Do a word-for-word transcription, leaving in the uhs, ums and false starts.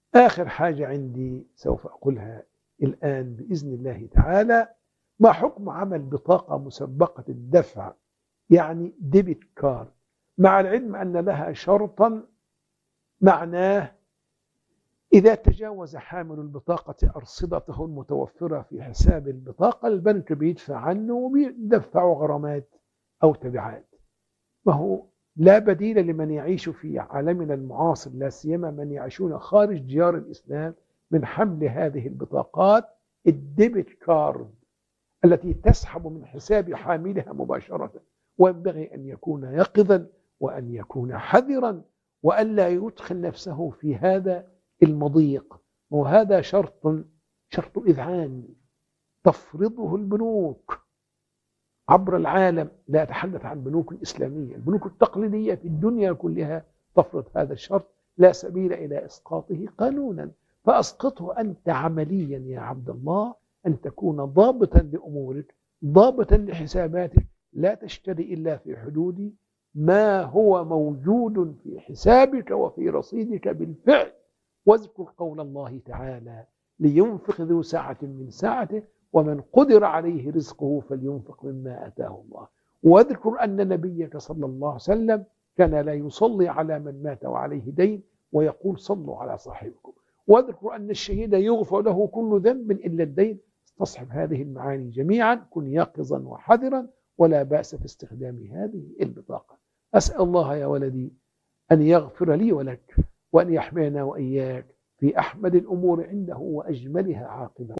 آخر حاجة عندي سوف أقولها الآن بإذن الله تعالى: ما حكم عمل بطاقة مسبقة الدفع، يعني ديبت كارد، مع العلم أن لها شرطا معناه إذا تجاوز حامل البطاقة أرصدته المتوفرة في حساب البطاقة البنك بيدفع عنه وبيدفع غرامات أو تبعات. وهو لا بديل لمن يعيش في عالمنا المعاصر، لا سيما من يعيشون خارج ديار الإسلام، من حمل هذه البطاقات الديبت كارد التي تسحب من حساب حاملها مباشرة. وينبغي أن يكون يقظا وأن يكون حذرا وأن لا يدخل نفسه في هذا المضيق. وهذا شرط شرط إذعان تفرضه البنوك عبر العالم. لا أتحدث عن بنوك الإسلامية، البنوك التقليدية في الدنيا كلها تفرض هذا الشرط، لا سبيل إلى إسقاطه قانونا. فأسقطه أنت عمليا يا عبد الله، أن تكون ضابطا لأمورك، ضابطا لحساباتك، لا تشتري إلا في حدود ما هو موجود في حسابك وفي رصيدك بالفعل. واذكر قول الله تعالى: لينفق ذو سعة من سعته ومن قدر عليه رزقه فلينفق مما آتاه الله. واذكر أن نبيك صلى الله عليه وسلم كان لا يصلي على من مات وعليه دين ويقول: صلوا على صاحبكم. واذكر أن الشهيد يغفر له كل ذنب إلا الدين. استصحب هذه المعاني جميعا، كن يقظا وحذرا، ولا بأس في استخدام هذه البطاقة. أسأل الله يا ولدي أن يغفر لي ولك، وأن يحمينا وإياك في أحمد الأمور عنده وأجملها عاقبة.